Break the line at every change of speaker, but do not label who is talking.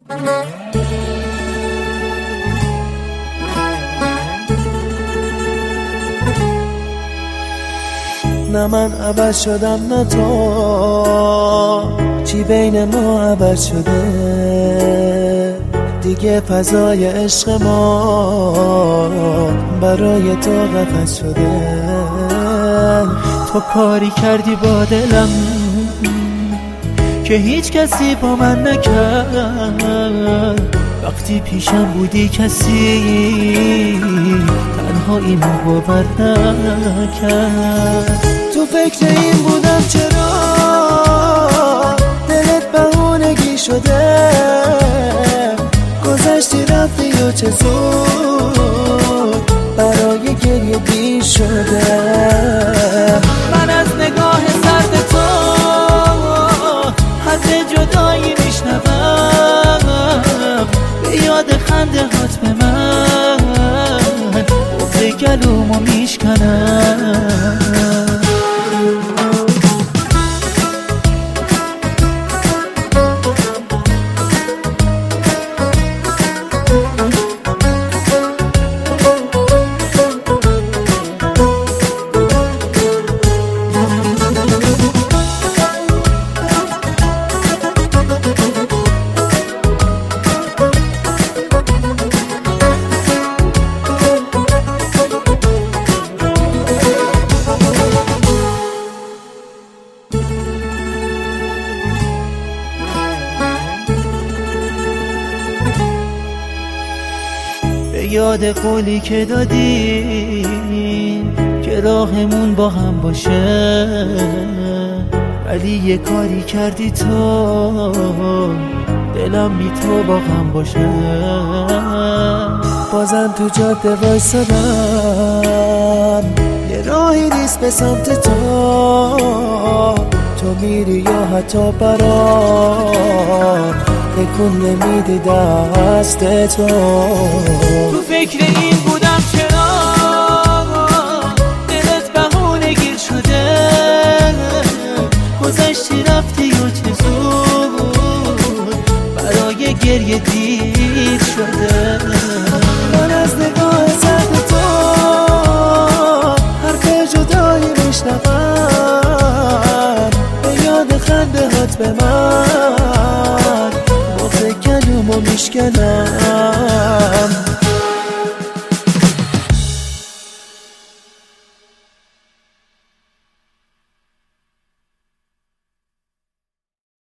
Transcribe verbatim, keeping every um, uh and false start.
نه من عوض شدم نه تو، چی بین ما عوض شده دیگه؟ فضای عشق ما برای تو قفس شده.
تو کاری کردی با دلم که هیچ کسی با من نکرد. وقتی پیشم بودی کسی تنها اینو باور نکرد.
تو فکر این بودم چرا دلت بهونگی شده، گذشتی رفتی و چه زود برای گریه دیر شده.
من از نگاه سرد تو حرف جدایی میشنوم، به یاد خنده هات به من بغض گلومو میشکنم. یاد قولی که دادیم که راهمون با هم باشه، ولی یه کاری کردی تو دلم بی تو با هم باشه.
بازم تو جاده وایسادم، یه راهی نیست به سمت تو، تو میری یا حتی برام تکون نمیدی دست تو.
تو فکر این بودم چرا دلت بهونه گیر شده، گذشتی رفتی و چه زود برای گریه دیر شده.
من از نگاه سرد تو حرف جدایی میشنوم، به یاد خنده هات به من بغض گلومو میشکنم.